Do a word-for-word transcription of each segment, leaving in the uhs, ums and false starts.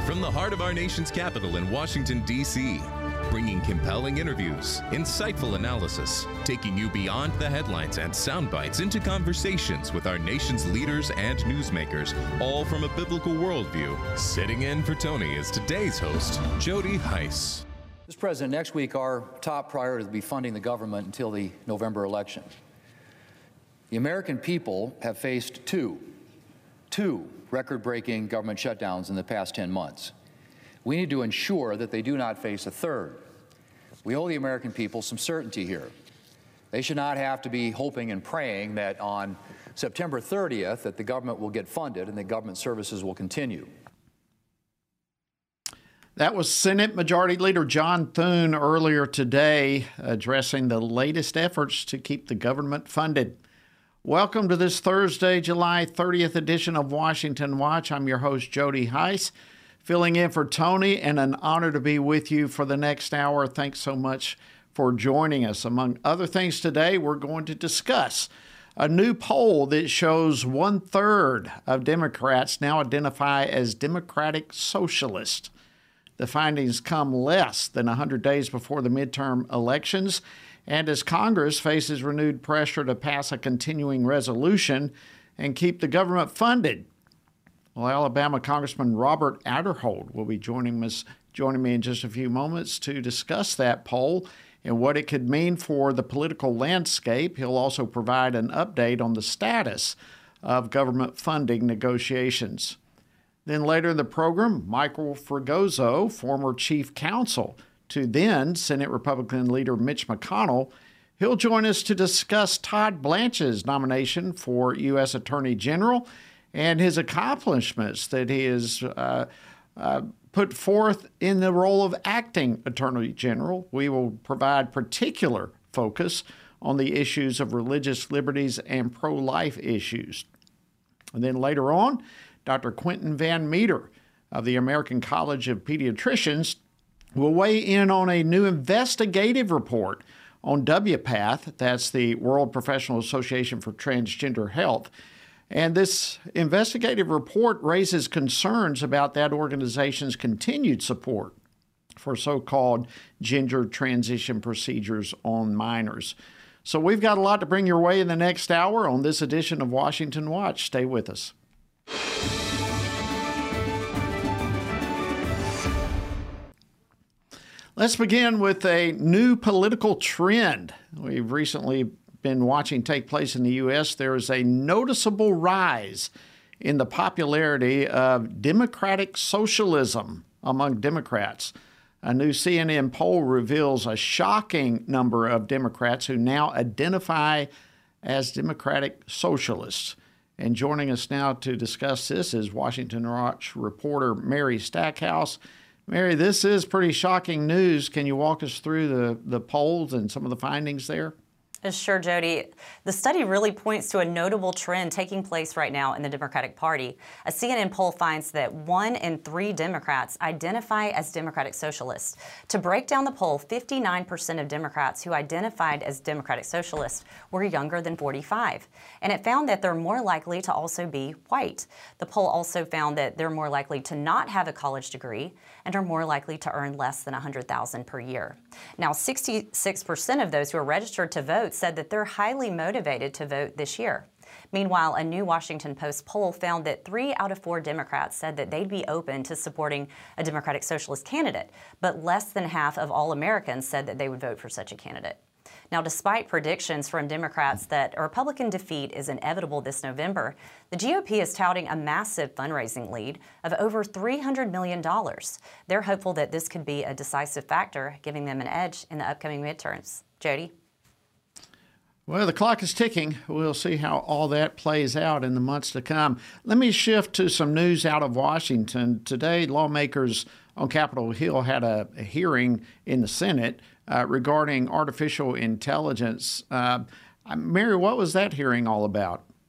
From the heart of our nation's capital in Washington, D C, bringing compelling interviews, insightful analysis, taking you beyond the headlines and sound bites into conversations with our nation's leaders and newsmakers, all from a biblical worldview. Sitting in for Tony is today's host, Jody Hice. Mister President, next week our top priority will be funding the government until the November election. The American people have faced two, two record-breaking government shutdowns in the past ten months. We need to ensure that they do not face a third. We owe the American people some certainty here. They should not have to be hoping and praying that on September thirtieth that the government will get funded and the government services will continue. That was Senate Majority Leader John Thune earlier today addressing the latest efforts to keep the government funded. Welcome to this Thursday, July thirtieth edition of Washington Watch. I'm your host, Jody Hice, filling in for Tony, and an honor to be with you for the next hour. Thanks so much for joining us. Among other things today, we're going to discuss a new poll that shows one-third of Democrats now identify as Democratic Socialist. The findings come less than one hundred days before the midterm elections, and as Congress faces renewed pressure to pass a continuing resolution and keep the government funded. Well, Alabama Congressman Robert Aderholt will be joining us, joining me in just a few moments to discuss that poll and what it could mean for the political landscape. He'll also provide an update on the status of government funding negotiations. Then later in the program, Michael Fregoso, former chief counsel to then Senate Republican leader Mitch McConnell, he'll join us to discuss Todd Blanche's nomination for U S Attorney General and his accomplishments that he has uh, uh, put forth in the role of acting Attorney General. We will provide particular focus on the issues of religious liberties and pro-life issues. And then later on, Doctor Quentin Van Meter of the American College of Pediatricians will weigh in on a new investigative report on W PATH, that's the World Professional Association for Transgender Health. And this investigative report raises concerns about that organization's continued support for so-called gender transition procedures on minors. So we've got a lot to bring your way in the next hour on this edition of Washington Watch. Stay with us. Let's begin with a new political trend we've recently been watching take place in the U S. There is a noticeable rise in the popularity of democratic socialism among Democrats. A new C N N poll reveals a shocking number of Democrats who now identify as democratic socialists. And joining us now to discuss this is Washington Watch reporter Mary Stackhouse. Mary, this is pretty shocking news. Can you walk us through the, the polls and some of the findings there? Sure, Jody. The study really points to a notable trend taking place right now in the Democratic Party. A C N N poll finds that one in three Democrats identify as Democratic Socialists. To break down the poll, fifty-nine percent of Democrats who identified as Democratic Socialists were younger than forty-five. And it found that they're more likely to also be white. The poll also found that they're more likely to not have a college degree and are more likely to earn less than one hundred thousand dollars per year. Now, sixty-six percent of those who are registered to vote said that they're highly motivated to vote this year. Meanwhile, a new Washington Post poll found that three out of four Democrats said that they'd be open to supporting a Democratic Socialist candidate, but less than half of all Americans said that they would vote for such a candidate. Now, despite predictions from Democrats that a Republican defeat is inevitable this November, the G O P is touting a massive fundraising lead of over three hundred million dollars. They're hopeful that this could be a decisive factor, giving them an edge in the upcoming midterms. Jody? Well, the clock is ticking. We'll see how all that plays out in the months to come. Let me shift to some news out of Washington. Today, lawmakers on Capitol Hill had a, a hearing in the Senate uh, regarding artificial intelligence. Uh, Mary, what was that hearing all about?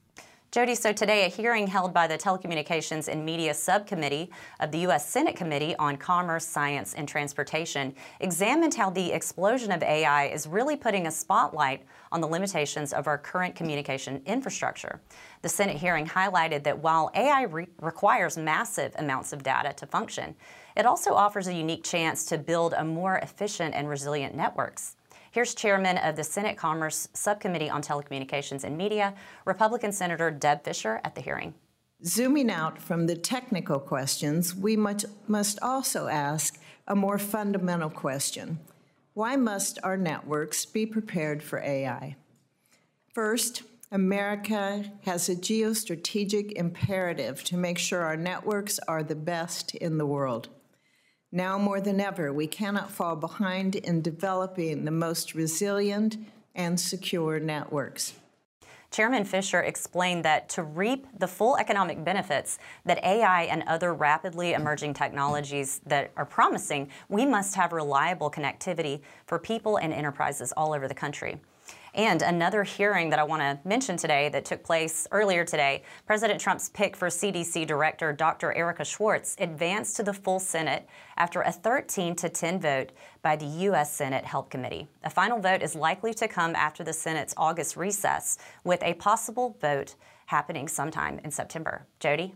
Jody, so today a hearing held by the Telecommunications and Media Subcommittee of the U S Senate Committee on Commerce, Science, and Transportation examined how the explosion of A I is really putting a spotlight on the limitations of our current communication infrastructure. The Senate hearing highlighted that while A I re- requires massive amounts of data to function, it also offers a unique chance to build a more efficient and resilient networks. Here's Chairman of the Senate Commerce Subcommittee on Telecommunications and Media, Republican Senator Deb Fischer, at the hearing. Zooming out from the technical questions, we much, must also ask a more fundamental question. Why must our networks be prepared for A I? First, America has a geostrategic imperative to make sure our networks are the best in the world. Now more than ever, we cannot fall behind in developing the most resilient and secure networks. Chairman Fischer explained that to reap the full economic benefits that A I and other rapidly emerging technologies that are promising, we must have reliable connectivity for people and enterprises all over the country. And another hearing that I want to mention today that took place earlier today, President Trump's pick for C D C Director Doctor Erica Schwartz advanced to the full Senate after a thirteen to ten vote by the U S Senate Health Committee. A final vote is likely to come after the Senate's August recess, with a possible vote happening sometime in September. Jody?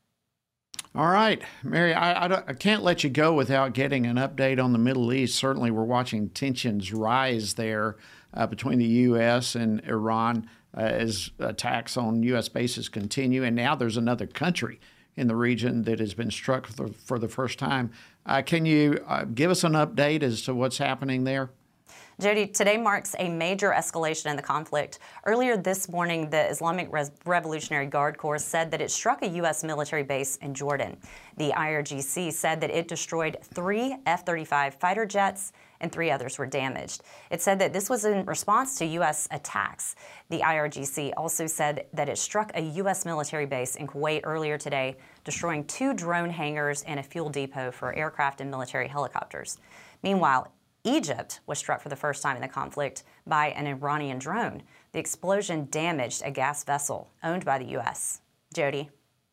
All right, Mary, I, I, I can't let you go without getting an update on the Middle East. Certainly, we're watching tensions rise there uh, between the U S and Iran uh, as attacks on U S bases continue. And now there's another country in the region that has been struck for, for the first time. Uh, can you uh, give us an update as to what's happening there? Jody, today marks a major escalation in the conflict. Earlier this morning, the Islamic Re- Revolutionary Guard Corps said that it struck a U S military base in Jordan. The I R G C said that it destroyed three F thirty-five fighter jets and three others were damaged. It said that this was in response to U S attacks. The I R G C also said that it struck a U S military base in Kuwait earlier today, destroying two drone hangars and a fuel depot for aircraft and military helicopters. Meanwhile, Egypt was struck for the first time in the conflict by an Iranian drone. The explosion damaged a gas vessel owned by the U S. Jody?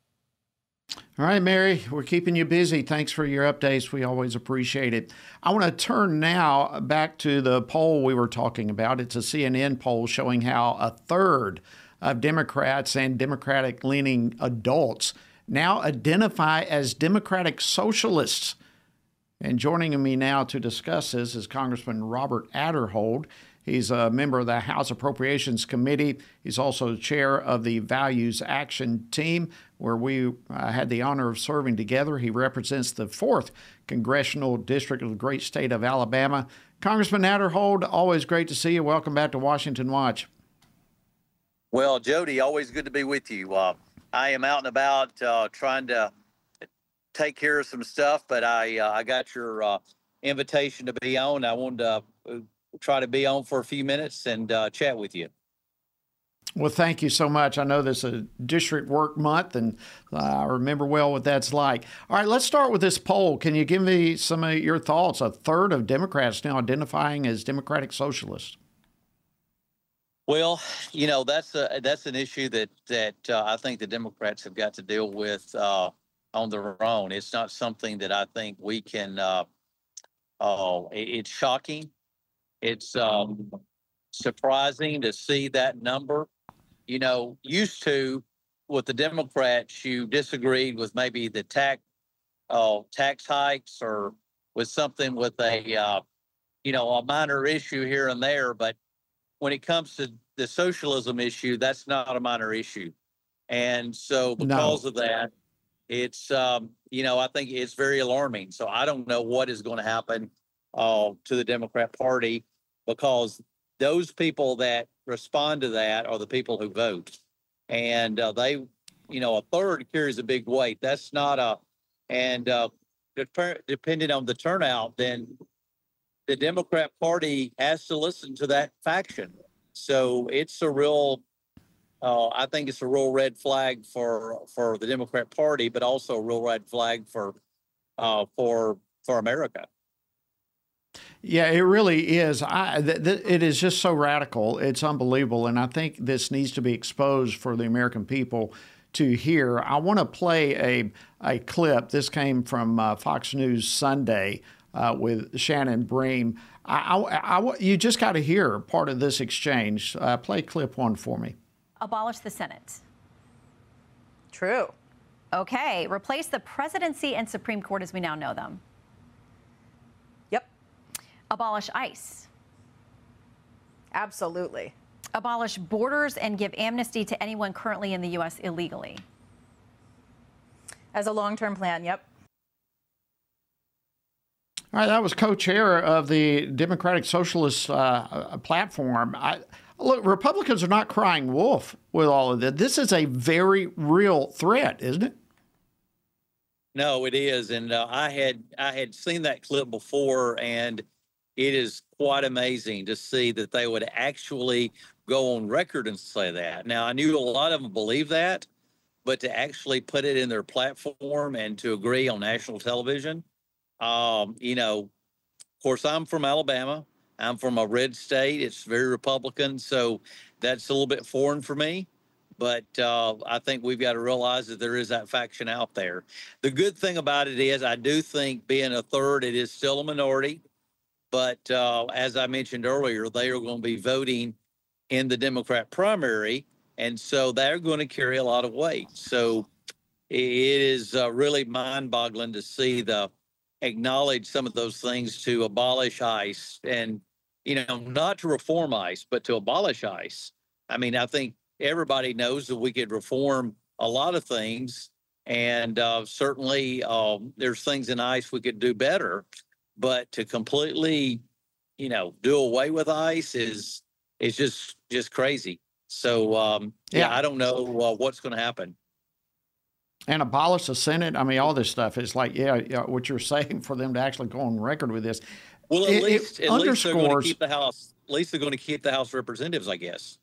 All right, Mary, we're keeping you busy. Thanks for your updates. We always appreciate it. I want to turn now back to the poll we were talking about. It's a C N N poll showing how a third of Democrats and Democratic-leaning adults now identify as Democratic socialists. And joining me now to discuss this is Congressman Robert Aderholt. He's a member of the House Appropriations Committee. He's also chair of the Values Action Team, where we uh, had the honor of serving together. He represents the fourth Congressional District of the great state of Alabama. Congressman Aderholt, always great to see you. Welcome back to Washington Watch. Well, Jody, always good to be with you. Uh, I am out and about uh, trying to take care of some stuff, but I uh, I got your uh, invitation to be on. I wanted to uh, try to be on for a few minutes and uh, chat with you. Well, thank you so much. I know this is a district work month, and uh, I remember well what that's like. All right, let's start with this poll. Can you give me some of your thoughts? A third of Democrats now identifying as Democratic Socialists. Well, you know, that's a, that's an issue that that uh, I think the Democrats have got to deal with uh, on their own. It's not something that I think we can. Uh, oh, it, it's shocking. It's um, surprising to see that number. You know, used to with the Democrats, you disagreed with maybe the tax uh, tax hikes or with something with a uh, you know a minor issue here and there, but when it comes to the socialism issue, that's not a minor issue. And so because no. of that, it's, um, you know, I think it's very alarming. So I don't know what is going to happen uh, to the Democrat Party, because those people that respond to that are the people who vote. And uh, they, you know, a third carries a big weight. That's not a, and uh, dep- depending on the turnout, then the Democrat Party has to listen to that faction. So it's a real, uh, I think it's a real red flag for for the Democrat Party, but also a real red flag for uh, for for America. Yeah, it really is. I, th- th- it is just so radical. It's unbelievable. And I think this needs to be exposed for the American people to hear. I want to play a, a clip. This came from uh, Fox News Sunday uh, with Shannon Bream. I, I, I, you just got to hear part of this exchange. Uh, play clip one for me. Abolish the Senate. True. Okay. Replace the presidency and Supreme Court as we now know them. Yep. Abolish ICE. Absolutely. Abolish borders and give amnesty to anyone currently in the U S illegally. As a long-term plan, yep. All right, that was co-chair of the Democratic Socialist uh, platform. I, look, Republicans are not crying wolf with all of this. This is a very real threat, isn't it? No, it is, and uh, I had I had seen that clip before, and it is quite amazing to see that they would actually go on record and say that. Now, I knew a lot of them believe that, but to actually put it in their platform and to agree on national television, um, you know, of course, I'm from Alabama. I'm from a red state. It's very Republican, so that's a little bit foreign for me. But uh, I think we've got to realize that there is that faction out there. The good thing about it is I do think being a third, it is still a minority. But uh, as I mentioned earlier, they are going to be voting in the Democrat primary, and so they're going to carry a lot of weight. So it is uh, really mind-boggling to see the acknowledge some of those things to abolish ICE and, you know, not to reform ICE, but to abolish ICE. I mean, I think everybody knows that we could reform a lot of things, and uh, certainly um, there's things in ICE we could do better. But to completely, you know, do away with ICE is is just just crazy. So um, yeah. yeah, I don't know uh, what's going to happen. And abolish the Senate. I mean, all this stuff is like, yeah, yeah, what you're saying for them to actually go on record with this. Well, at it, least it at least they're going to underscores. keep the House. At least they're going to keep the House of Representatives, I guess.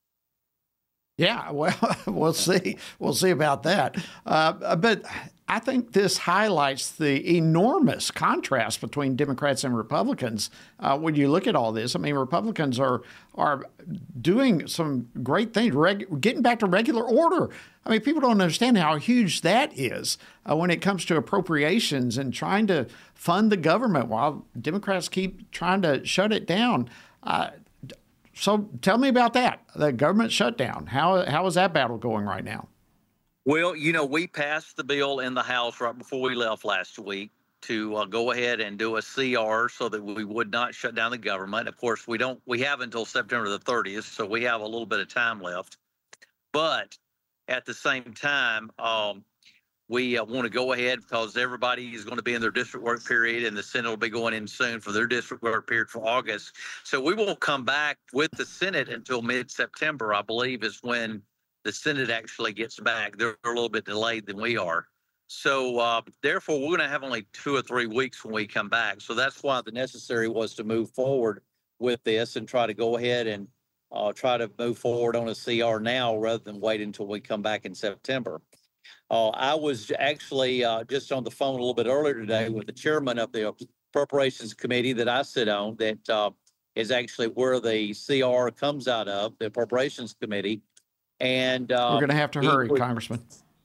Yeah, well, we'll see. We'll see about that. Uh, but I think this highlights the enormous contrast between Democrats and Republicans uh, when you look at all this. I mean, Republicans are are doing some great things, reg- getting back to regular order. I mean, people don't understand how huge that is uh, when it comes to appropriations and trying to fund the government while Democrats keep trying to shut it down. Uh, So tell me about that, the government shutdown. How how is that battle going right now? Well, you know, we passed the bill in the House right before we left last week to uh, go ahead and do a C R so that we would not shut down the government. Of course, we don't. We have until September the thirtieth, so we have a little bit of time left. But at the same time, um, we uh, want to go ahead because everybody is going to be in their district work period, and the Senate will be going in soon for their district work period for August. So we won't come back with the Senate until mid-September, I believe, is when the Senate actually gets back. They're a little bit delayed than we are. So uh, therefore, we're going to have only two or three weeks when we come back. So that's why the necessary was to move forward with this and try to go ahead and uh, try to move forward on a C R now rather than wait until we come back in September. Uh, I was actually uh, just on the phone a little bit earlier today with the chairman of the Appropriations Committee that I sit on, that uh, is actually where the C R comes out of, the Appropriations Committee. And uh, we're going to have to hurry, would, Congressman.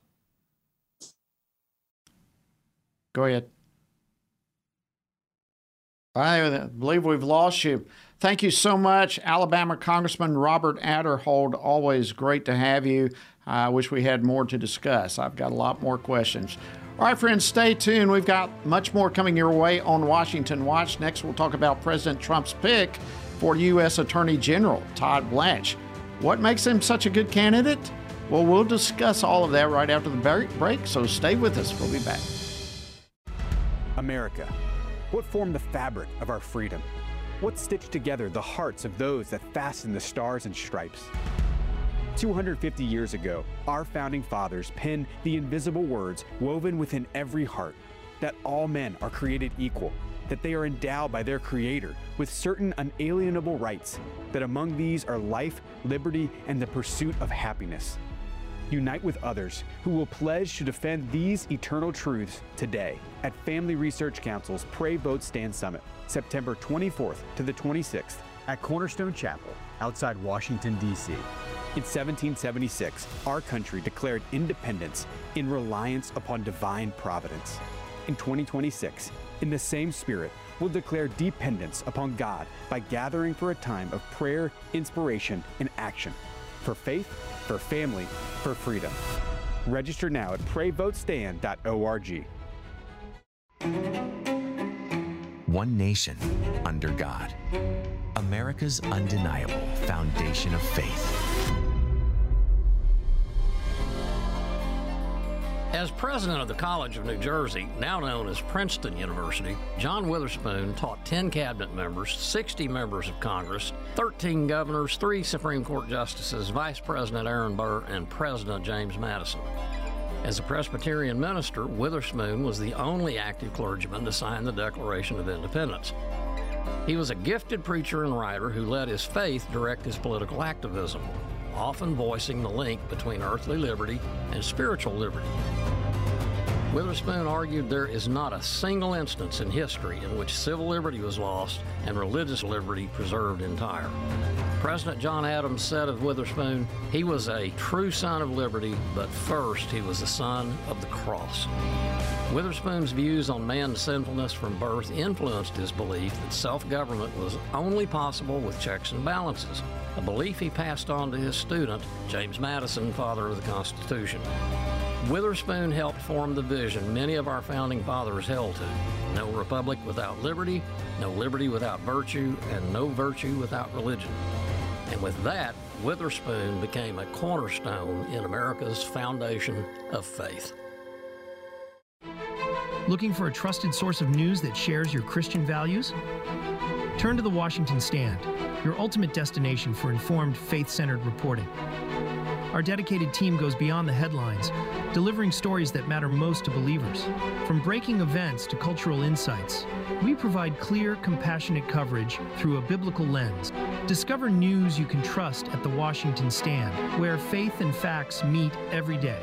Go ahead. I believe we've lost you. Thank you so much, Alabama Congressman Robert Aderholt. Always great to have you. I wish we had more to discuss. I've got a lot more questions. All right, friends, stay tuned. We've got much more coming your way on Washington Watch. Next, we'll talk about President Trump's pick for U S Attorney General, Todd Blanche. What makes him such a good candidate? Well, we'll discuss all of that right after the break, so stay with us. We'll be back. America. What formed the fabric of our freedom? What stitched together the hearts of those that fasten the stars and stripes? two hundred fifty years ago, our founding fathers penned the invisible words woven within every heart, that all men are created equal, that they are endowed by their Creator with certain unalienable rights, that among these are life, liberty, and the pursuit of happiness. Unite with others who will pledge to defend these eternal truths today at Family Research Council's Pray, Vote, Stand Summit, September twenty-fourth to the twenty-sixth at Cornerstone Chapel outside Washington, D C In seventeen seventy-six, our country declared independence in reliance upon divine providence. In twenty twenty-six, in the same spirit, we'll declare dependence upon God by gathering for a time of prayer, inspiration, and action. For faith, for family, for freedom. Register now at pray vote stand dot org. One nation under God. America's undeniable foundation of faith. As president of the College of New Jersey, now known as Princeton University, John Witherspoon taught ten cabinet members, sixty members of Congress, thirteen governors, three Supreme Court justices, Vice President Aaron Burr, and President James Madison. As a Presbyterian minister, Witherspoon was the only active clergyman to sign the Declaration of Independence. He was a gifted preacher and writer who let his faith direct his political activism, often voicing the link between earthly liberty and spiritual liberty. Witherspoon argued there is not a single instance in history in which civil liberty was lost and religious liberty preserved entire. President John Adams said of Witherspoon, he was a true son of liberty, but first he was the son of the cross. Witherspoon's views on man's sinfulness from birth influenced his belief that self-government was only possible with checks and balances, a belief he passed on to his student, James Madison, father of the Constitution. Witherspoon helped form the vision many of our founding fathers held to: no republic without liberty, no liberty without virtue, and no virtue without religion. And with that, Witherspoon became a cornerstone in America's foundation of faith. Looking for a trusted source of news that shares your Christian values? Turn to the Washington Stand, your ultimate destination for informed, faith-centered reporting. Our dedicated team goes beyond the headlines, delivering stories that matter most to believers. From breaking events to cultural insights, we provide clear, compassionate coverage through a biblical lens. Discover news you can trust at the Washington Stand, where faith and facts meet every day.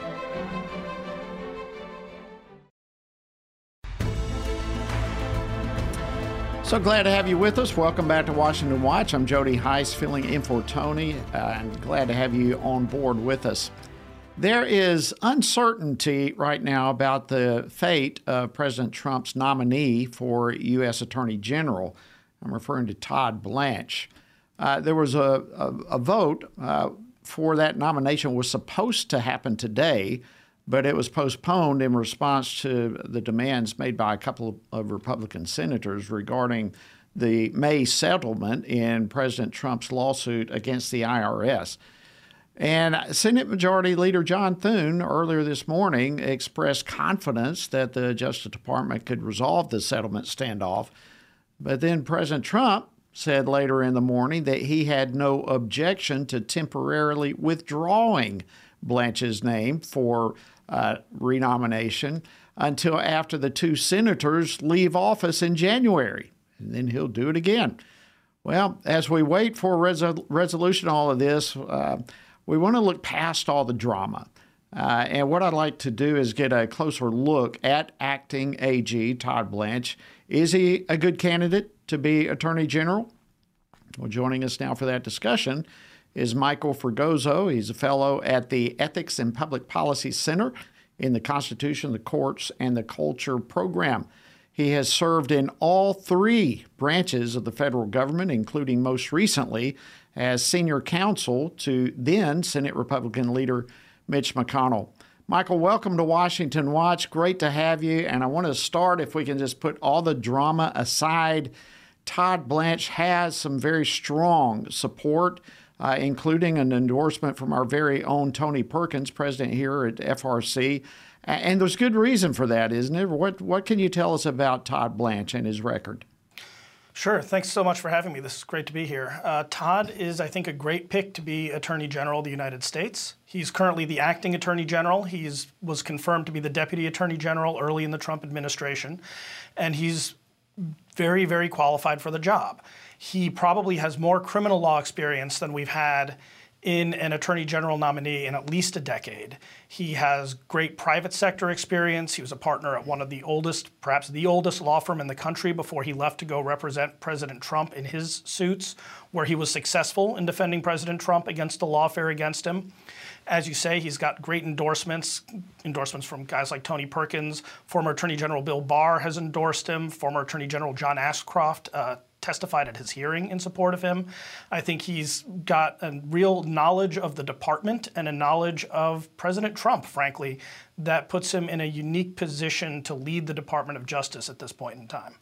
So glad to have you with us. Welcome back to Washington Watch. I'm Jody Heiss, filling in for Tony, uh, and glad to have you on board with us. There is uncertainty right now about the fate of President Trump's nominee for U S Attorney General. I'm referring to Todd Blanche. Uh, there was a, a, a vote uh, for that nomination was supposed to happen today, but it was postponed in response to the demands made by a couple of Republican senators regarding the May settlement in President Trump's lawsuit against the I R S. And Senate Majority Leader John Thune earlier this morning expressed confidence that the Justice Department could resolve the settlement standoff. But then President Trump said later in the morning that he had no objection to temporarily withdrawing Blanche's name for uh, renomination until after the two senators leave office in January. And then he'll do it again. Well, as we wait for a resol- resolution to all of this, uh, we want to look past all the drama. Uh, and what I'd like to do is get a closer look at acting A G Todd Blanche. Is he a good candidate to be Attorney General? Well, joining us now for that discussion is Michael Fregoso. He's a fellow at the Ethics and Public Policy Center in the Constitution, the Courts, and the Culture program. He has served in all three branches of the federal government, including most recently as senior counsel to then Senate Republican leader Mitch McConnell. Michael, welcome to Washington Watch. Great to have you. And I want to start, if we can just put all the drama aside. Todd Blanche has some very strong support, uh, including an endorsement from our very own Tony Perkins, president here at F R C. And there's good reason for that, isn't it? What, what can you tell us about Todd Blanche and his record? Sure. Thanks so much for having me. This is great to be here. Uh, Todd is, I think, a great pick to be Attorney General of the United States. He's currently the acting Attorney General. He was confirmed to be the Deputy Attorney General early in the Trump administration, and he's very, very qualified for the job. He probably has more criminal law experience than we've had in an attorney general nominee in at least a decade. He has great private sector experience. He was a partner at one of the oldest, perhaps the oldest law firm in the country before he left to go represent President Trump in his suits, where he was successful in defending President Trump against the lawfare against him. As you say, he's got great endorsements, endorsements from guys like Tony Perkins. Former Attorney General Bill Barr has endorsed him. Former Attorney General John Ashcroft uh, testified at his hearing in support of him. I think he's got a real knowledge of the department and a knowledge of President Trump, frankly, that puts him in a unique position to lead the Department of Justice at this point in time.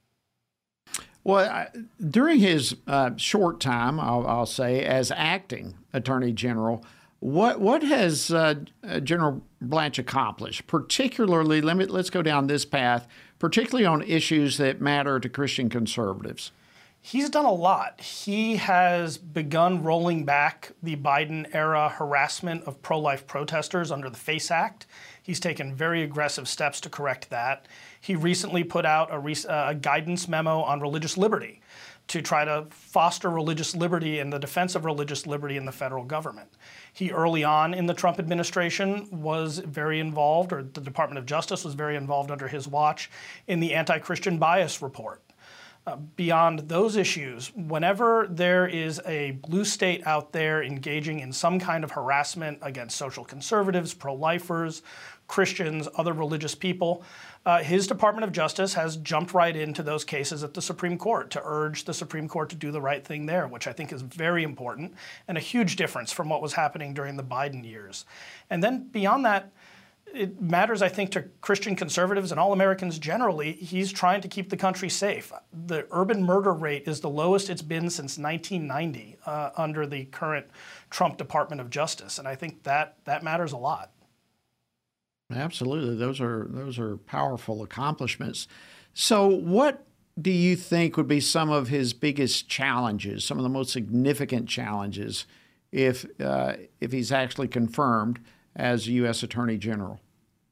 Well, I, during his uh, short time, I'll, I'll say, as acting Attorney General, what what has uh, General Blanche accomplished? Particularly, let me, let's go down this path, particularly on issues that matter to Christian conservatives. He's done a lot. He has begun rolling back the Biden-era harassment of pro-life protesters under the FACE Act. He's taken very aggressive steps to correct that. He recently put out a, re a guidance memo on religious liberty to try to foster religious liberty and the defense of religious liberty in the federal government. He early on in the Trump administration was very involved, or the Department of Justice was very involved under his watch, in the anti-Christian bias report. Uh, beyond those issues, whenever there is a blue state out there engaging in some kind of harassment against social conservatives, pro-lifers, Christians, other religious people, uh, his Department of Justice has jumped right into those cases at the Supreme Court to urge the Supreme Court to do the right thing there, which I think is very important and a huge difference from what was happening during the Biden years. And then beyond that, it matters, I think, to Christian conservatives and all Americans generally. He's trying to keep the country safe. The urban murder rate is the lowest it's been since nineteen ninety uh, under the current Trump Department of Justice, and I think that that matters a lot. Absolutely, those are those are powerful accomplishments. So, what do you think would be some of his biggest challenges, some of the most significant challenges, if uh, if he's actually confirmed as U S Attorney General?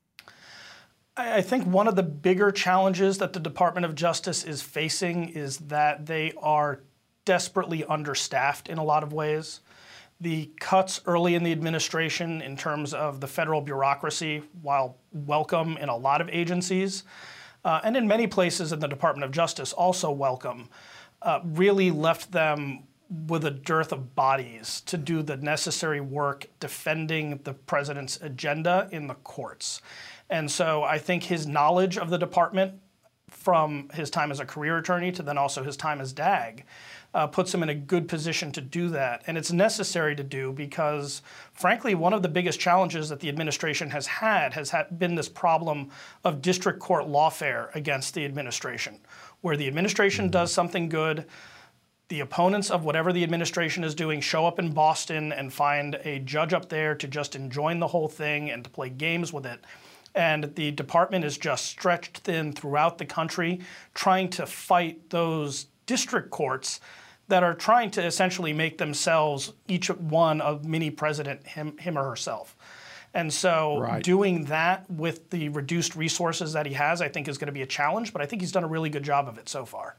I think one of the bigger challenges that the Department of Justice is facing is that they are desperately understaffed in a lot of ways. The cuts early in the administration in terms of the federal bureaucracy, while welcome in a lot of agencies, uh, and in many places in the Department of Justice also welcome, uh, really left them with a dearth of bodies to do the necessary work defending the president's agenda in the courts. And so I think his knowledge of the department from his time as a career attorney to then also his time as D A G uh, puts him in a good position to do that. And it's necessary to do because, frankly, one of the biggest challenges that the administration has had has had been this problem of district court lawfare against the administration, where the administration does something good, the opponents of whatever the administration is doing show up in Boston and find a judge up there to just enjoin the whole thing and to play games with it. And the department is just stretched thin throughout the country, trying to fight those district courts that are trying to essentially make themselves each one a mini president, him, him or herself. And so right. doing that with the reduced resources that he has, I think is going to be a challenge, but I think he's done a really good job of it so far.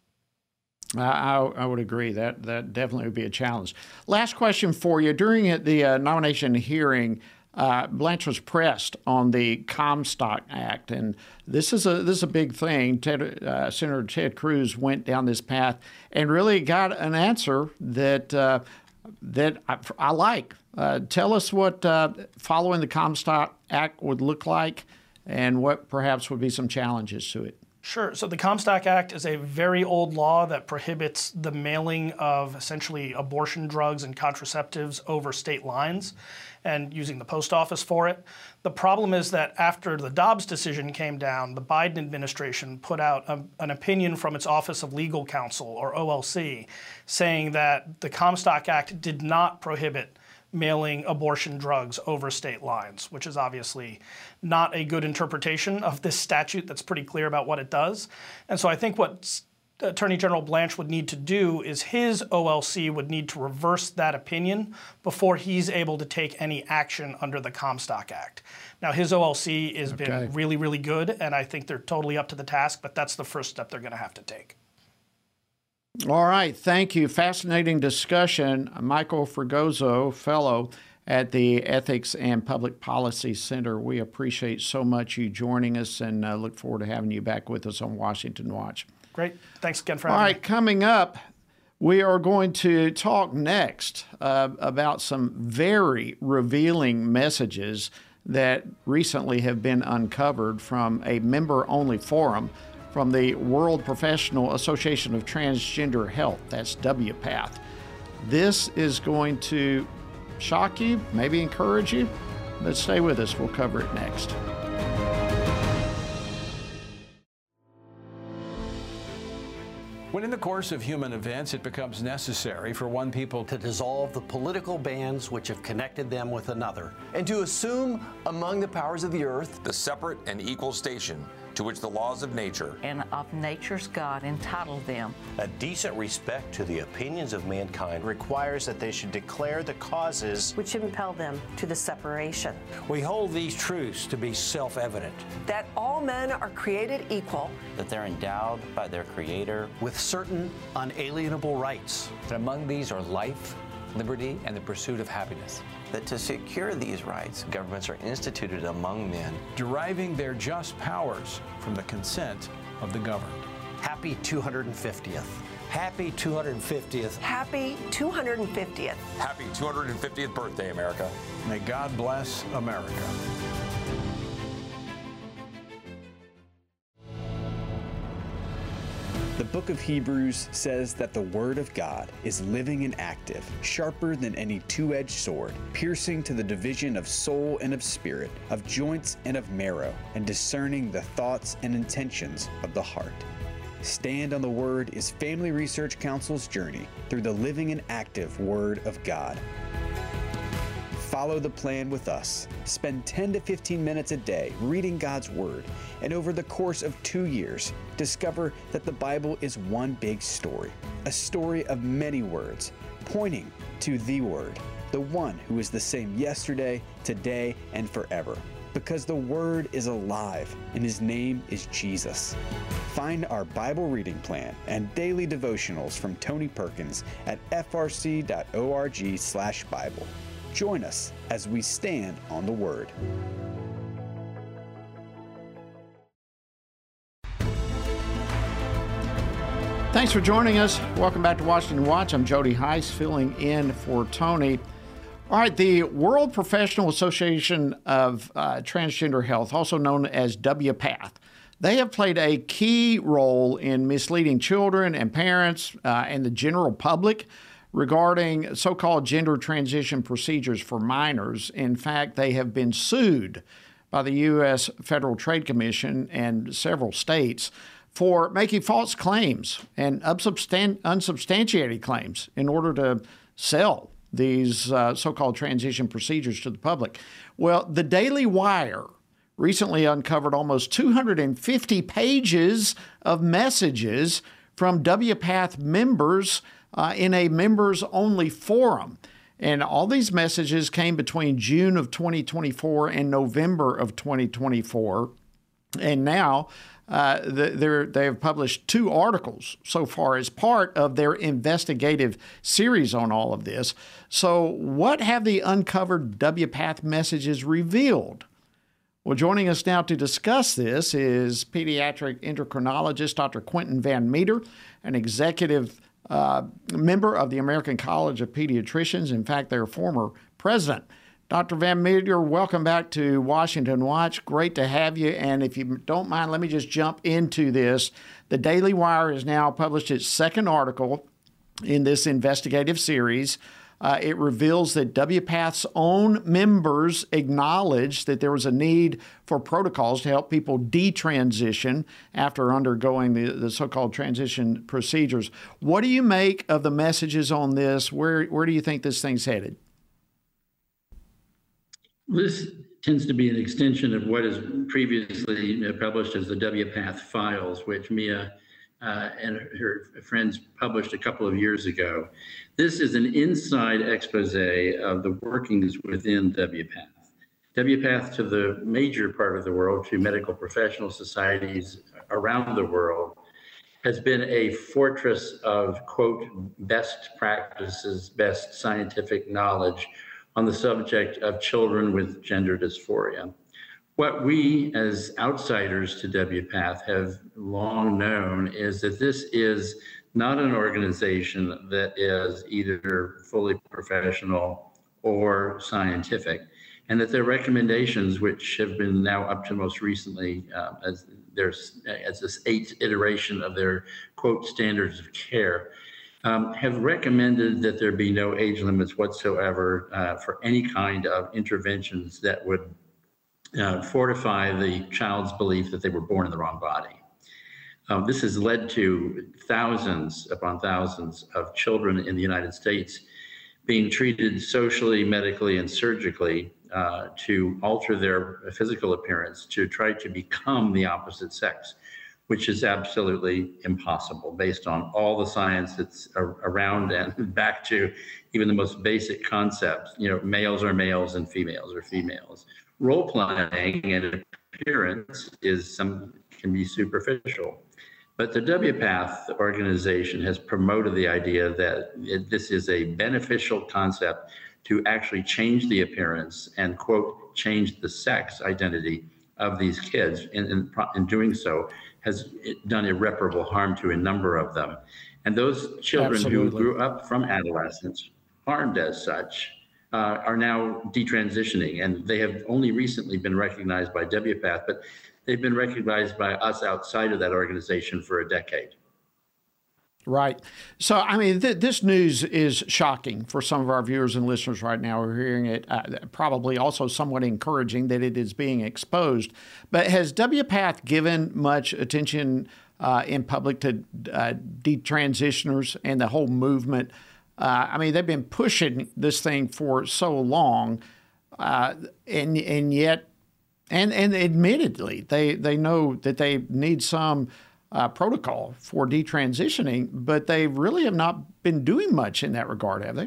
I, I would agree. That that definitely would be a challenge. Last question for you. During the uh, nomination hearing, uh, Blanche was pressed on the Comstock Act, and this is a this is a big thing. Ted, uh, Senator Ted Cruz went down this path and really got an answer that uh, that I, I like. Uh, tell us what uh, following the Comstock Act would look like, and what perhaps would be some challenges to it. Sure. So the Comstock Act is a very old law that prohibits the mailing of essentially abortion drugs and contraceptives over state lines and using the post office for it. The problem is that after the Dobbs decision came down, the Biden administration put out a, an opinion from its Office of Legal Counsel, or O L C, saying that the Comstock Act did not prohibit mailing abortion drugs over state lines, which is obviously not a good interpretation of this statute that's pretty clear about what it does. And so I think what Attorney General Blanche would need to do is his O L C would need to reverse that opinion before he's able to take any action under the Comstock Act. Now, his O L C has okay. been really, really good, and I think they're totally up to the task, but that's the first step they're going to have to take. All right, thank you. Fascinating discussion. Michael Fregoso, fellow at the Ethics and Public Policy Center. We appreciate so much you joining us and uh, look forward to having you back with us on Washington Watch. Great. Thanks again for having me. All right, coming up, we are going to talk next uh, about some very revealing messages that recently have been uncovered from a member-only forum from the World Professional Association of Transgender Health. That's W PATH. This is going to shock you, maybe encourage you, but stay with us. We'll cover it next. When in the course of human events it becomes necessary for one people to dissolve the political bands which have connected them with another, and to assume among the powers of the earth the separate and equal station to which the laws of nature and of nature's God entitled them. A decent respect to the opinions of mankind requires that they should declare the causes which impel them to the separation. We hold these truths to be self-evident. That all men are created equal. That they're endowed by their Creator with certain unalienable rights. And among these are life, liberty, and the pursuit of happiness. That to secure these rights, governments are instituted among men, deriving their just powers from the consent of the governed. Happy two hundred fiftieth. Happy two hundred fiftieth. Happy two hundred fiftieth. Happy two hundred fiftieth birthday, America. May God bless America. The book of Hebrews says that the Word of God is living and active, sharper than any two-edged sword, piercing to the division of soul and of spirit, of joints and of marrow, and discerning the thoughts and intentions of the heart. Stand on the Word is Family Research Council's journey through the living and active Word of God. Follow the plan with us. Spend ten to fifteen minutes a day reading God's Word, and over the course of two years, discover that the Bible is one big story, a story of many words, pointing to the Word, the one who is the same yesterday, today, and forever. Because the Word is alive, and His name is Jesus. Find our Bible reading plan and daily devotionals from Tony Perkins at f r c dot org slash Bible. Join us as we stand on the Word. Thanks for joining us. Welcome back to Washington Watch. I'm Jody Heiss, filling in for Tony. All right, the World Professional Association of uh, Transgender Health, also known as W PATH, they have played a key role in misleading children and parents uh, and the general public regarding so-called gender transition procedures for minors. In fact, they have been sued by the U S Federal Trade Commission and several states for making false claims and unsubstan- unsubstantiated claims in order to sell these uh, so-called transition procedures to the public. Well, the Daily Wire recently uncovered almost two hundred fifty pages of messages from W PATH members Uh, in a members-only forum. And all these messages came between June of twenty twenty-four and November of twenty twenty-four. And now uh, they're, they have published two articles so far as part of their investigative series on all of this. So what have the uncovered W PATH messages revealed? Well, joining us now to discuss this is pediatric endocrinologist Doctor Quentin Van Meter, an executive Uh, member of the American College of Pediatricians. In fact, their former president. Doctor Van Meter, welcome back to Washington Watch. Great to have you. And if you don't mind, let me just jump into this. The Daily Wire has now published its second article in this investigative series. Uh, it reveals that W PATH's own members acknowledged that there was a need for protocols to help people detransition after undergoing the, the so-called transition procedures. What do you make of the messages on this? Where, where do you think this thing's headed? This tends to be an extension of what is previously published as the W PATH files, which Mia Uh, and her friends published a couple of years ago. This is an inside expose of the workings within W PATH. W PATH, to the major part of the world, to medical professional societies around the world, has been a fortress of, quote, best practices, best scientific knowledge on the subject of children with gender dysphoria. What we as outsiders to W PATH have long known is that this is not an organization that is either fully professional or scientific, and that their recommendations, which have been now up to most recently uh, as there's as this eighth iteration of their, quote, standards of care, um, have recommended that there be no age limits whatsoever uh, for any kind of interventions that would uh, fortify the child's belief that they were born in the wrong body. Um, this has led to thousands upon thousands of children in the United States being treated socially, medically, and surgically uh, to alter their physical appearance to try to become the opposite sex, which is absolutely impossible based on all the science that's around and back to even the most basic concepts. You know, males are males and females are females. Role playing and appearance is some can be superficial. But the W PATH organization has promoted the idea that it, this is a beneficial concept to actually change the appearance and, quote, change the sex identity of these kids. And in, in doing so, has done irreparable harm to a number of them. And those children Absolutely. who grew up from adolescence, harmed as such, uh, are now detransitioning. And they have only recently been recognized by W PATH, but they've been recognized by us outside of that organization for a decade. Right. So, I mean, th this news is shocking for some of our viewers and listeners right now. We're hearing it uh, probably also somewhat encouraging that it is being exposed. But has W PATH given much attention uh, in public to uh, detransitioners and the whole movement? Uh, I mean, they've been pushing this thing for so long, uh, and and yet, and and admittedly, they they know that they need some Uh, protocol for detransitioning, but they really have not been doing much in that regard, have they?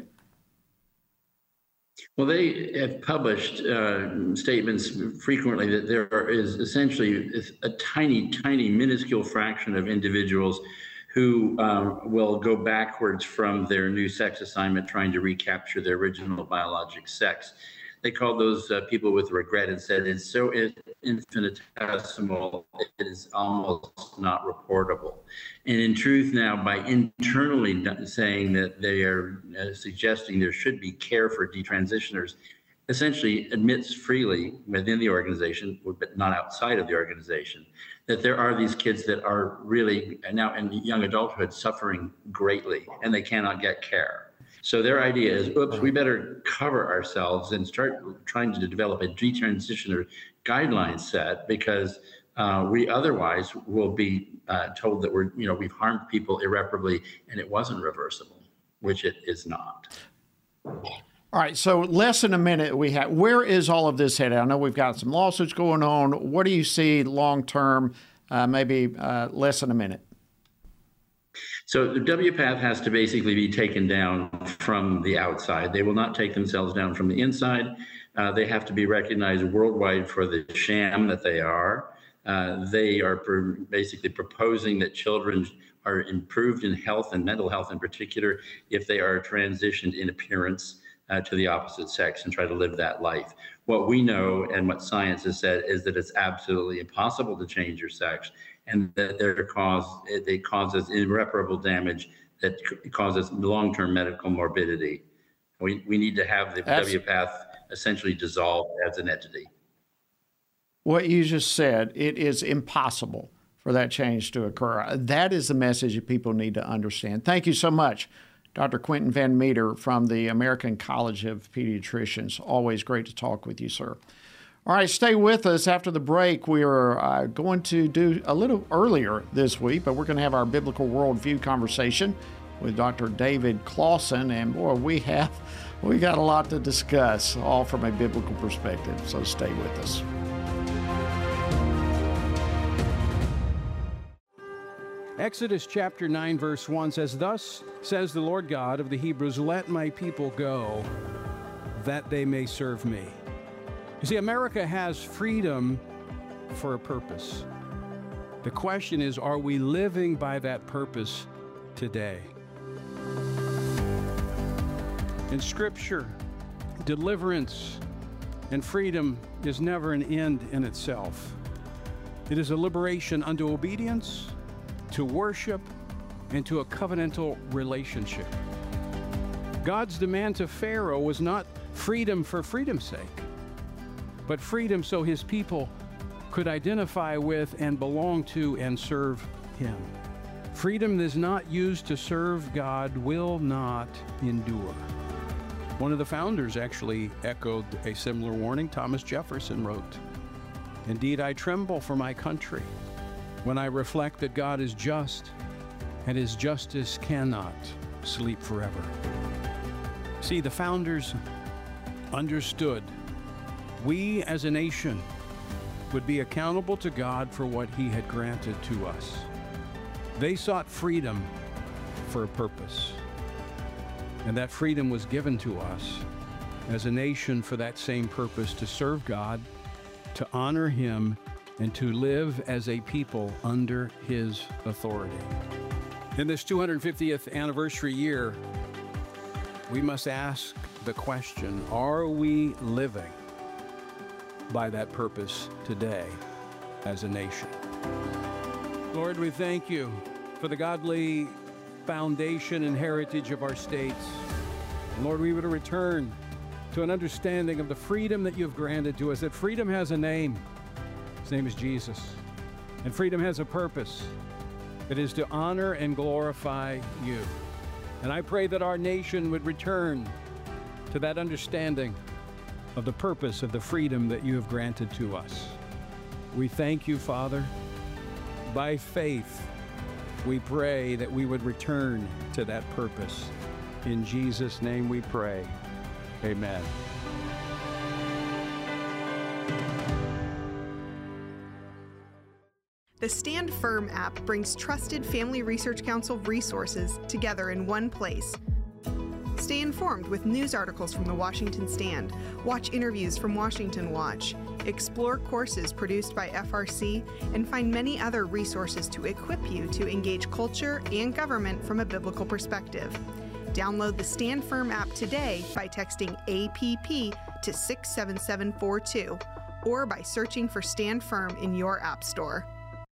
Well, they have published uh, statements frequently that there is essentially a tiny, tiny, minuscule fraction of individuals who um, will go backwards from their new sex assignment, trying to recapture their original biologic sex. They called those uh, people with regret and said it's so infinitesimal, it is almost not reportable. And in truth now, by internally saying that they are uh, suggesting there should be care for detransitioners, essentially admits freely within the organization, but not outside of the organization, that there are these kids that are really now in young adulthood suffering greatly and they cannot get care. So their idea is, oops, we better cover ourselves and start trying to develop a detransitioner guideline set, because uh, we otherwise will be uh, told that we're, you know, we've harmed people irreparably and it wasn't reversible, which it is not. All right, so less than a minute we have. Where is all of this headed? I know we've got some lawsuits going on. What do you see long term? Uh, maybe uh, less than a minute. So the W PATH has to basically be taken down from the outside. They will not take themselves down from the inside. Uh, they have to be recognized worldwide for the sham that they are. Uh, they are pr basically proposing that children are improved in health and mental health in particular if they are transitioned in appearance uh, to the opposite sex and try to live that life. What we know and what science has said is that it's absolutely impossible to change your sex, and that they're cause, they causes irreparable damage that causes long-term medical morbidity. We, we need to have the That's, W PATH essentially dissolved as an entity. What you just said, it is impossible for that change to occur. That is the message that people need to understand. Thank you so much, Doctor Quentin Van Meter from the American College of Pediatricians. Always great to talk with you, sir. All right, stay with us. After the break, we are uh, going to do a little earlier this week, but we're going to have our biblical worldview conversation with Doctor David Clawson. And boy, we have we got a lot to discuss, all from a biblical perspective. So stay with us. Exodus chapter nine, verse one says, "Thus says the Lord God of the Hebrews, let my people go, that they may serve me." You see, America has freedom for a purpose. The question is, are we living by that purpose today? In Scripture, deliverance and freedom is never an end in itself. It is a liberation unto obedience, to worship, and to a covenantal relationship. God's demand to Pharaoh was not freedom for freedom's sake, but freedom so his people could identify with and belong to and serve him. Freedom that is not used to serve God will not endure. One of the founders actually echoed a similar warning. Thomas Jefferson wrote, "Indeed, I tremble for my country when I reflect that God is just and his justice cannot sleep forever." See, the founders understood we as a nation would be accountable to God for what he had granted to us. They sought freedom for a purpose. And that freedom was given to us as a nation for that same purpose, to serve God, to honor him, and to live as a people under his authority. In this two hundred fiftieth anniversary year, we must ask the question, are we living by that purpose today as a nation? Lord, we thank you for the godly foundation and heritage of our states. And Lord, we would return to an understanding of the freedom that you've granted to us, that freedom has a name. His name is Jesus. And freedom has a purpose. It is to honor and glorify you. And I pray that our nation would return to that understanding of the purpose of the freedom that you have granted to us. We thank you, Father. By faith, we pray that we would return to that purpose. In Jesus' name we pray. Amen. The Stand Firm app brings trusted Family Research Council resources together in one place. Stay informed with news articles from the Washington Stand, watch interviews from Washington Watch, explore courses produced by F R C, and find many other resources to equip you to engage culture and government from a biblical perspective. Download the Stand Firm app today by texting A P P to six seven seven four two or by searching for Stand Firm in your app store.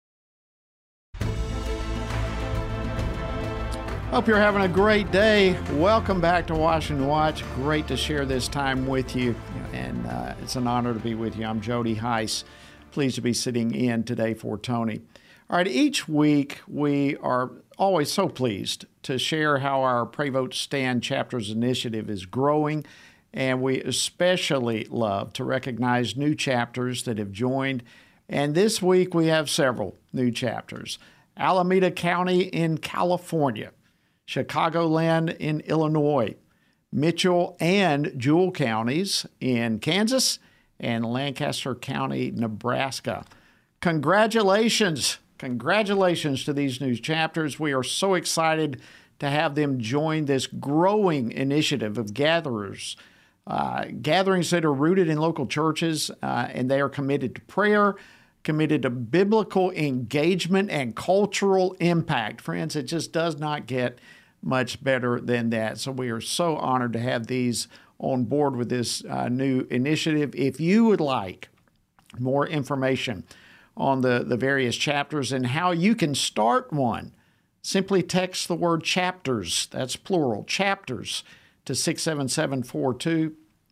Hope you're having a great day. Welcome back to Washington Watch. Great to share this time with you, and uh, it's an honor to be with you. I'm Jody Heiss. Pleased to be sitting in today for Tony. All right, each week we are always so pleased to share how our Pray Vote Stand Chapters initiative is growing, and we especially love to recognize new chapters that have joined. And this week we have several new chapters. Alameda County in California, Chicagoland in Illinois, Mitchell and Jewell counties in Kansas, and Lancaster County, Nebraska. Congratulations, congratulations to these new chapters. We are so excited to have them join this growing initiative of gatherers, uh, gatherings that are rooted in local churches, uh, and they are committed to prayer, committed to biblical engagement and cultural impact. Friends, it just does not get much better than that. So we are so honored to have these on board with this uh, new initiative. If you would like more information on the, the various chapters and how you can start one, simply text the word chapters, that's plural, chapters, to six seven seven four two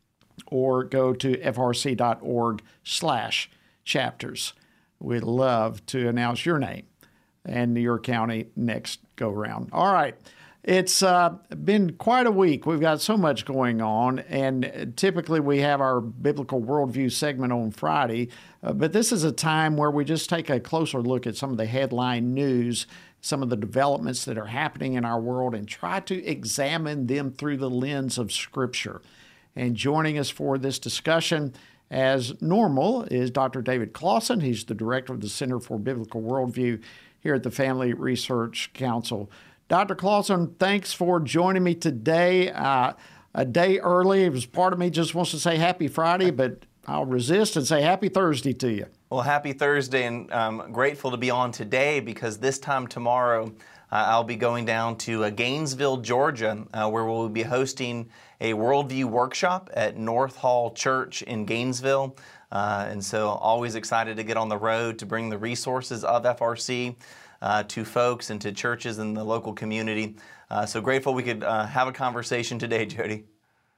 or go to frc.org slash chapters. We'd love to announce your name and your county next go round. All right. It's uh, been quite a week. We've got so much going on, and typically we have our Biblical Worldview segment on Friday, uh, but this is a time where we just take a closer look at some of the headline news, some of the developments that are happening in our world, and try to examine them through the lens of Scripture. And joining us for this discussion, as normal, is Doctor David Closson. He's the director of the Center for Biblical Worldview here at the Family Research Council. Doctor Closson, thanks for joining me today. Uh, a day early. It was part of me just wants to say happy Friday, but I'll resist and say happy Thursday to you. Well, happy Thursday, and I'm grateful to be on today because this time tomorrow uh, I'll be going down to uh, Gainesville, Georgia, uh, where we'll be hosting a Worldview workshop at North Hall Church in Gainesville. Uh, and so always excited to get on the road to bring the resources of F R C uh, to folks and to churches in the local community. Uh, so grateful we could uh, have a conversation today, Jody.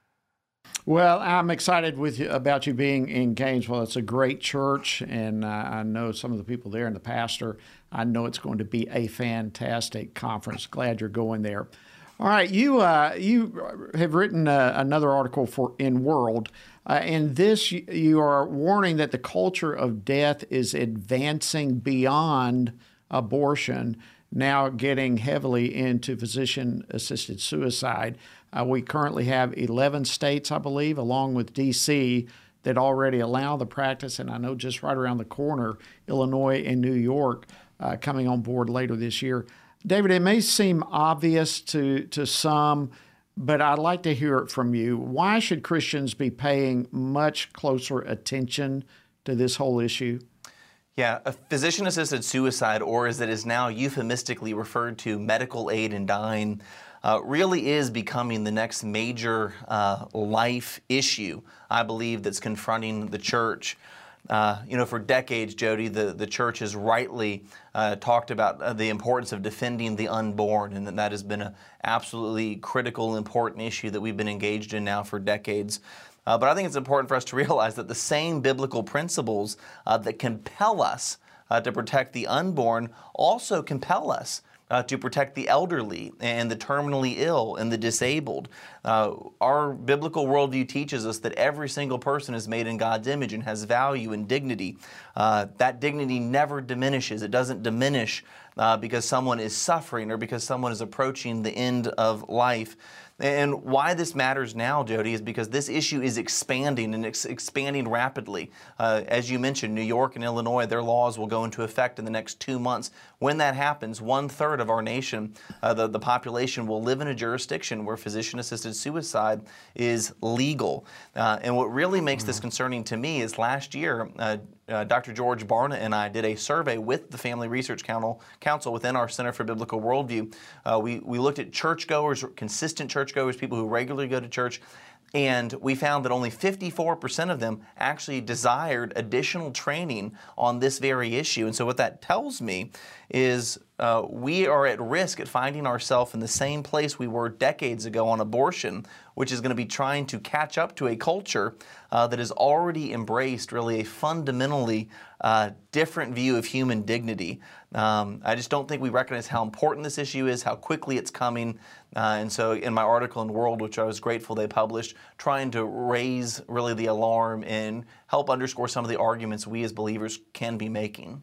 Well, I'm excited with you about you being in Gainesville. It's a great church, and uh, I know some of the people there and the pastor. I know it's going to be a fantastic conference. Glad you're going there. All right, you uh, you have written uh, another article for in World. Uh, in this, you, you are warning that the culture of death is advancing beyond abortion, now getting heavily into physician-assisted suicide. Uh, we currently have eleven states, I believe, along with D C, that already allow the practice, and I know just right around the corner, Illinois and New York uh, coming on board later this year. David, it may seem obvious to, to some, but I'd like to hear it from you. Why should Christians be paying much closer attention to this whole issue? Yeah, a physician-assisted suicide, or as it is now euphemistically referred to, medical aid in dying, uh, really is becoming the next major uh, life issue, I believe, that's confronting the church. Uh, you know, for decades, Jody, the, the church has rightly uh, talked about uh, the importance of defending the unborn, and that, that has been an absolutely critical, important issue that we've been engaged in now for decades. Uh, but I think it's important for us to realize that the same biblical principles uh, that compel us uh, to protect the unborn also compel us Uh, to protect the elderly and the terminally ill and the disabled. Uh, our biblical worldview teaches us that every single person is made in God's image and has value and dignity. Uh, that dignity never diminishes. It doesn't diminish uh, because someone is suffering or because someone is approaching the end of life. And why this matters now, Jody, is because this issue is expanding and it's expanding rapidly. Uh, as you mentioned, New York and Illinois, their laws will go into effect in the next two months. When that happens, one third of our nation, uh, the, the population, will live in a jurisdiction where physician-assisted suicide is legal. Uh, and what really makes this concerning to me is last year, uh, uh, Doctor George Barna and I did a survey with the Family Research Council, Council within our Center for Biblical Worldview. Uh, we, we looked at churchgoers, consistent churchgoers, people who regularly go to church, and we found that only fifty-four percent of them actually desired additional training on this very issue. And so what that tells me is uh, we are at risk at finding ourselves in the same place we were decades ago on abortion, which is going to be trying to catch up to a culture uh, that has already embraced really a fundamentally uh, different view of human dignity. Um, I just don't think we recognize how important this issue is, how quickly it's coming. Uh, and so in my article in World, which I was grateful they published, trying to raise really the alarm and help underscore some of the arguments we as believers can be making.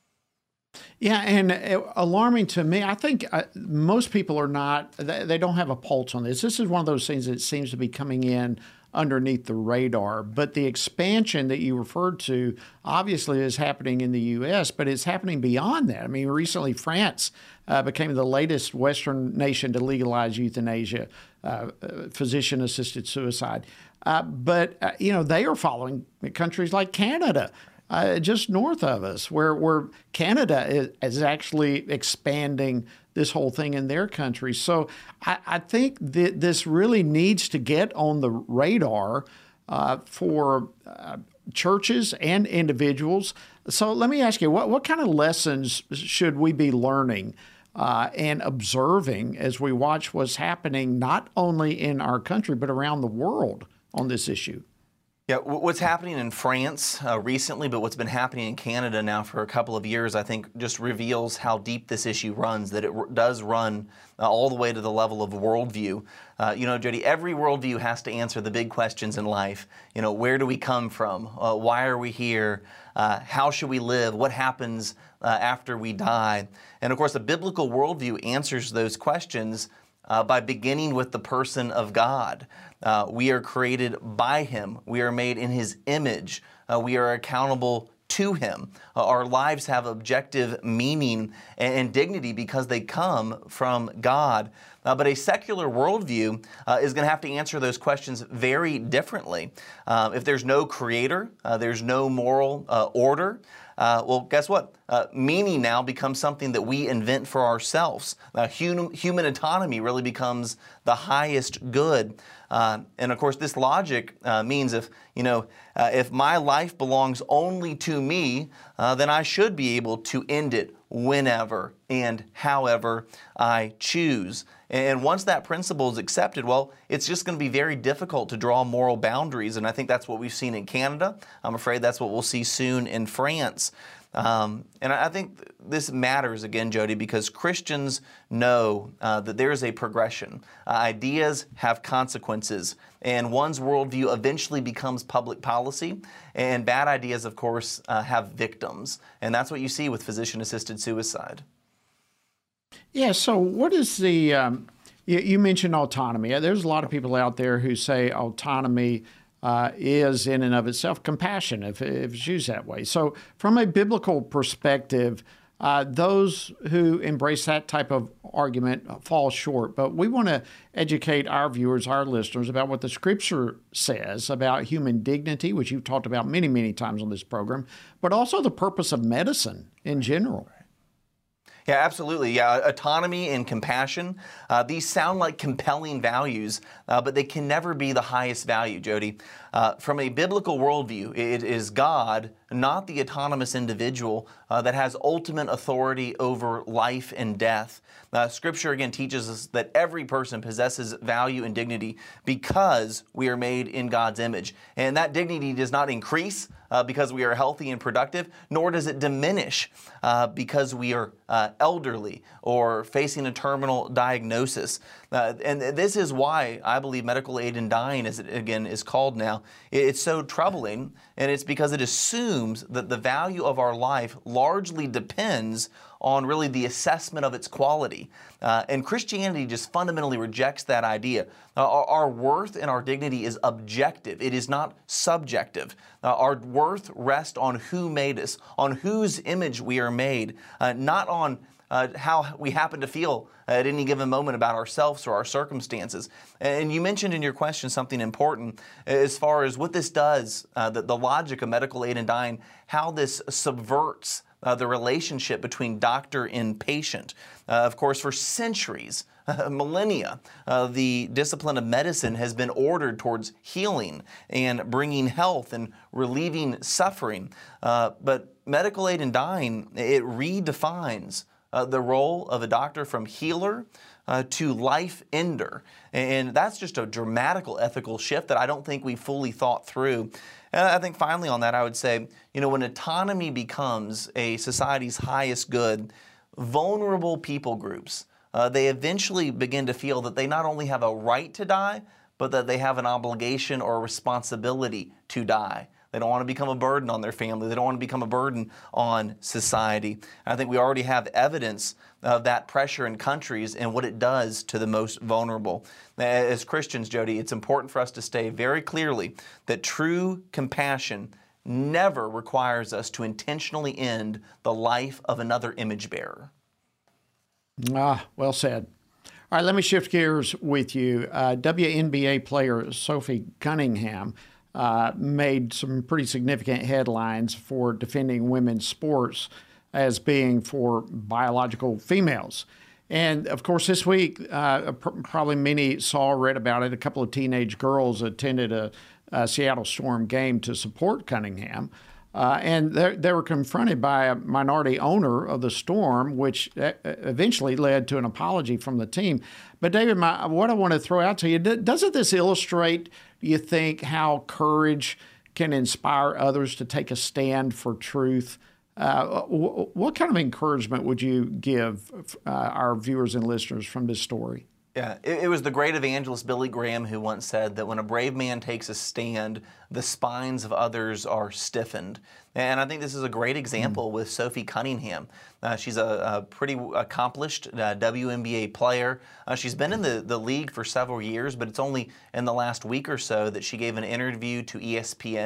Yeah, and uh, alarming to me, I think uh, most people are not, they, they don't have a pulse on this. This is one of those things that seems to be coming in underneath the radar. But the expansion that you referred to obviously is happening in the U S, but it's happening beyond that. I mean, recently France uh, became the latest Western nation to legalize euthanasia, uh, physician-assisted suicide. Uh, but, uh, you know, they are following countries like Canada, Uh, just north of us, where, where Canada is, is actually expanding this whole thing in their country. So I, I think that this really needs to get on the radar uh, for uh, churches and individuals. So let me ask you, what, what kind of lessons should we be learning uh, and observing as we watch what's happening not only in our country but around the world on this issue? Yeah, what's happening in France uh, recently, but what's been happening in Canada now for a couple of years, I think just reveals how deep this issue runs, that it r- does run uh, all the way to the level of worldview. Uh, you know, Jody, every worldview has to answer the big questions in life. You know, where do we come from? Uh, why are we here? Uh, how should we live? What happens uh, after we die? And of course, the biblical worldview answers those questions Uh, by beginning with the person of God. Uh, we are created by Him. We are made in His image. Uh, we are accountable to Him. Uh, our lives have objective meaning and, and dignity because they come from God. Uh, but a secular worldview uh, is going to have to answer those questions very differently. Uh, if there's no creator, uh, there's no moral uh, order, uh, well, guess what? Uh, meaning now becomes something that we invent for ourselves. Uh, human, human autonomy really becomes the highest good. Uh, and of course, this logic uh, means if, you know, uh, if my life belongs only to me, uh, then I should be able to end it whenever and however I choose. And once that principle is accepted, well, it's just going to be very difficult to draw moral boundaries. And I think that's what we've seen in Canada. I'm afraid that's what we'll see soon in France. Um, and I think this matters, again, Jody, because Christians know uh, that there is a progression. Uh, ideas have consequences, and one's worldview eventually becomes public policy, and bad ideas, of course, uh, have victims. And that's what you see with physician-assisted suicide. Yeah, so what is the, um, you, you mentioned autonomy. There's a lot of people out there who say autonomy Uh, is in and of itself compassion, if, if it's used that way. So from a biblical perspective, uh, those who embrace that type of argument fall short. But we want to educate our viewers, our listeners, about what the Scripture says about human dignity, which you've talked about many, many times on this program, but also the purpose of medicine in general. Yeah, absolutely. Yeah, autonomy and compassion, uh, these sound like compelling values, uh, but they can never be the highest value, Jody. Uh, from a biblical worldview, it is God, not the autonomous individual, uh, that has ultimate authority over life and death. Uh, Scripture, again, teaches us that every person possesses value and dignity because we are made in God's image. And that dignity does not increase uh, because we are healthy and productive, nor does it diminish uh, because we are uh, elderly or facing a terminal diagnosis. Uh, and this is why I believe medical aid in dying, as it again is called now, it's so troubling, and it's because it assumes that the value of our life largely depends on really the assessment of its quality. Uh, and Christianity just fundamentally rejects that idea. Uh, our, our worth and our dignity is objective. It is not subjective. Uh, our worth rests on who made us, on whose image we are made, uh, not on Uh, how we happen to feel at any given moment about ourselves or our circumstances. And you mentioned in your question something important as far as what this does, uh, the, the logic of medical aid in dying, how this subverts uh, the relationship between doctor and patient. Uh, of course, for centuries, uh, millennia, uh, the discipline of medicine has been ordered towards healing and bringing health and relieving suffering. Uh, but medical aid in dying, it redefines Uh, the role of a doctor from healer uh, to life ender. And that's just a dramatical ethical shift that I don't think we fully thought through. And I think finally on that, I would say, you know, when autonomy becomes a society's highest good, vulnerable people groups, uh, they eventually begin to feel that they not only have a right to die, but that they have an obligation or a responsibility to die. They don't want to become a burden on their family. They don't want to become a burden on society. And I think we already have evidence of that pressure in countries and what it does to the most vulnerable. As Christians, Jody, it's important for us to state very clearly that true compassion never requires us to intentionally end the life of another image bearer. Ah, well said. All right, let me shift gears with you. Uh, W N B A player Sophie Cunningham Uh, made some pretty significant headlines for defending women's sports as being for biological females. And, of course, this week, uh, pr- probably many saw or read about it. A couple of teenage girls attended a, a Seattle Storm game to support Cunningham. Uh, and they were confronted by a minority owner of the Storm, which eventually led to an apology from the team. But, David, my, what I want to throw out to you, doesn't this illustrate, you think, how courage can inspire others to take a stand for truth? Uh, what kind of encouragement would you give uh, our viewers and listeners from this story? Yeah, it, it was the great evangelist Billy Graham who once said that when a brave man takes a stand, the spines of others are stiffened. And I think this is a great example mm. with Sophie Cunningham. Uh, she's a, a pretty accomplished uh, W N B A player. Uh, she's been in the, the league for several years, but it's only in the last week or so that she gave an interview to E S P N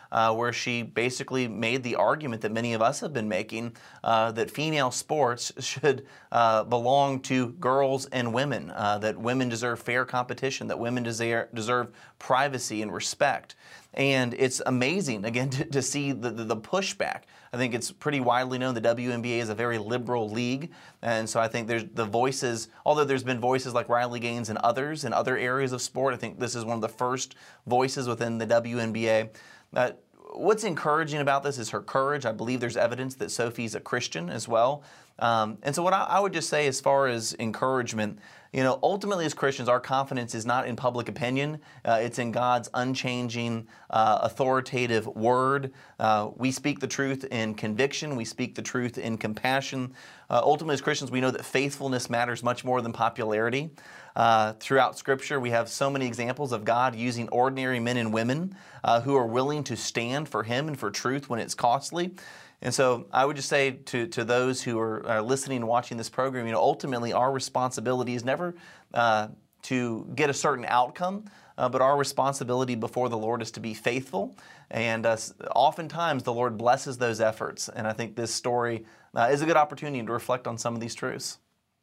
uh, where she basically made the argument that many of us have been making, uh, that female sports should uh, belong to girls and women, uh, that women deserve fair competition, that women deserve, deserve privacy and respect. And it's amazing, again, to, to see the, the, the pushback. I think it's pretty widely known the W N B A is a very liberal league. And so I think there's the voices, although there's been voices like Riley Gaines and others in other areas of sport, I think this is one of the first voices within the W N B A. Uh, what's encouraging about this is her courage. I believe there's evidence that Sophie's a Christian as well. Um, and so what I, I would just say as far as encouragement, you know, ultimately as Christians, our confidence is not in public opinion. Uh, it's in God's unchanging, uh, authoritative word. Uh, we speak the truth in conviction. We speak the truth in compassion. Uh, ultimately as Christians, we know that faithfulness matters much more than popularity. Uh, throughout Scripture, we have so many examples of God using ordinary men and women uh, who are willing to stand for Him and for truth when it's costly. And so I would just say to, to those who are, are listening and watching this program, you know, ultimately our responsibility is never uh, to get a certain outcome, uh, but our responsibility before the Lord is to be faithful. And uh, oftentimes the Lord blesses those efforts. And I think this story uh, is a good opportunity to reflect on some of these truths.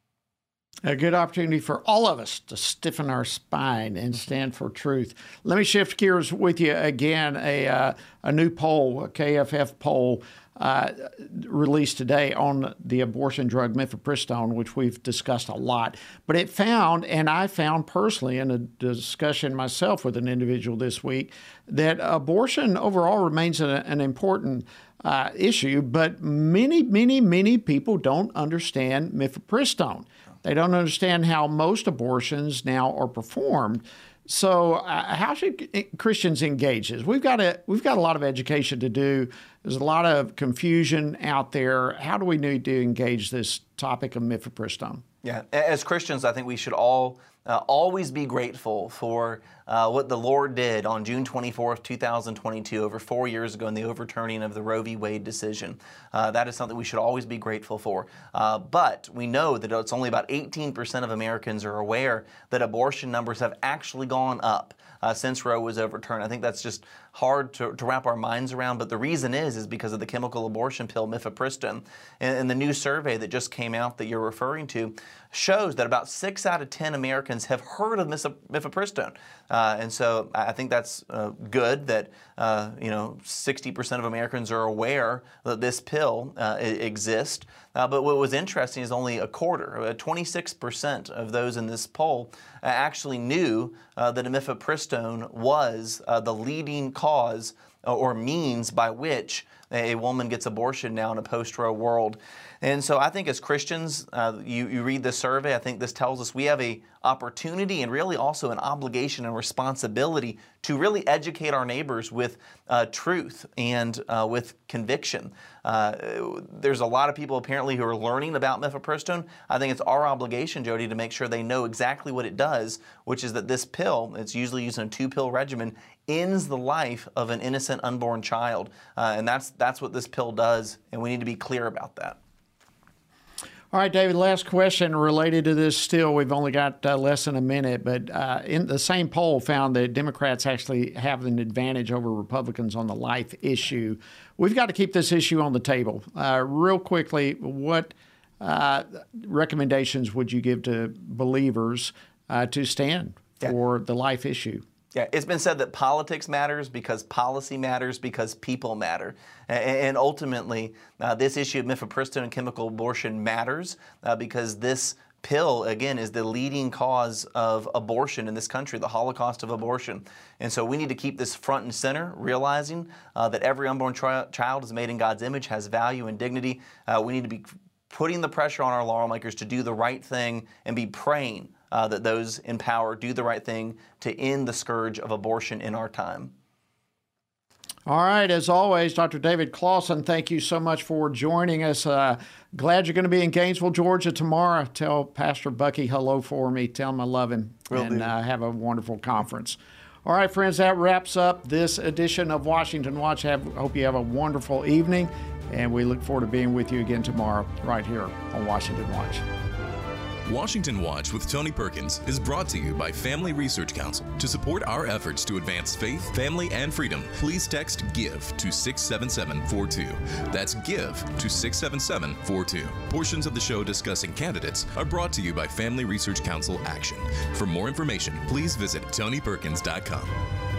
A good opportunity for all of us to stiffen our spine and stand for truth. Let me shift gears with you again. A, uh, a new poll, a K F F poll, uh, released today on the abortion drug mifepristone, which we've discussed a lot. But it found, and I found personally in a discussion myself with an individual this week, that abortion overall remains an, an important uh, issue, but many, many, many people don't understand mifepristone. They don't understand how most abortions now are performed. So uh, how should Christians engage this? We've got a, we've got a lot of education to do. There's a lot of confusion out there. How do we need to engage this topic of mifepristone? Yeah, as Christians, I think we should all uh, always be grateful for uh, what the Lord did on June twenty-fourth, two thousand twenty-two, over four years ago in the overturning of the Roe v. Wade decision. Uh, that is something we should always be grateful for. Uh, but we know that it's only about eighteen percent of Americans are aware that abortion numbers have actually gone up uh, since Roe was overturned. I think that's just hard to, to wrap our minds around, but the reason is is because of the chemical abortion pill mifepristone. And, and the new survey that just came out that you're referring to shows that about six out of ten Americans have heard of mifepristone. Uh, and so I think that's uh, good that uh, you know sixty percent of Americans are aware that this pill uh, exists. Uh, but what was interesting is only a quarter, uh, twenty-six percent of those in this poll uh, actually knew uh, that mifepristone was uh, the leading cause or means by which a woman gets abortion now in a post-Roe world. And so I think as Christians, uh, you, you read this survey, I think this tells us we have a opportunity and really also an obligation and responsibility to really educate our neighbors with uh, truth and uh, with conviction. Uh, there's a lot of people apparently who are learning about mifepristone. I think it's our obligation, Jody, to make sure they know exactly what it does, which is that this pill, it's usually used in a two-pill regimen, ends the life of an innocent unborn child. Uh, and that's, that's what this pill does, and we need to be clear about that. All right, David, last question related to this still. We've only got uh, less than a minute, but uh, in the same poll found that Democrats actually have an advantage over Republicans on the life issue. We've got to keep this issue on the table. Uh, real quickly, what uh, recommendations would you give to believers uh, to stand yeah. for the life issue? Yeah, it's been said that politics matters because policy matters because people matter. And ultimately, uh, this issue of mifepristone and chemical abortion matters uh, because this pill, again, is the leading cause of abortion in this country, the Holocaust of abortion. And so we need to keep this front and center, realizing uh, that every unborn tri- child is made in God's image, has value and dignity. Uh, we need to be putting the pressure on our lawmakers to do the right thing and be praying Uh, that those in power do the right thing to end the scourge of abortion in our time. All right, as always, Doctor David Closson, thank you so much for joining us. Uh, glad you're going to be in Gainesville, Georgia tomorrow. Tell Pastor Bucky hello for me. Tell him I love him. Will and uh, have a wonderful conference. All right, friends, that wraps up this edition of Washington Watch. Have, hope you have a wonderful evening, and we look forward to being with you again tomorrow right here on Washington Watch. Washington Watch with Tony Perkins is brought to you by Family Research Council. To support our efforts to advance faith, family, and freedom, please text GIVE to six seven seven four two. That's GIVE to six seven seven four two. Portions of the show discussing candidates are brought to you by Family Research Council Action. For more information, please visit tony perkins dot com.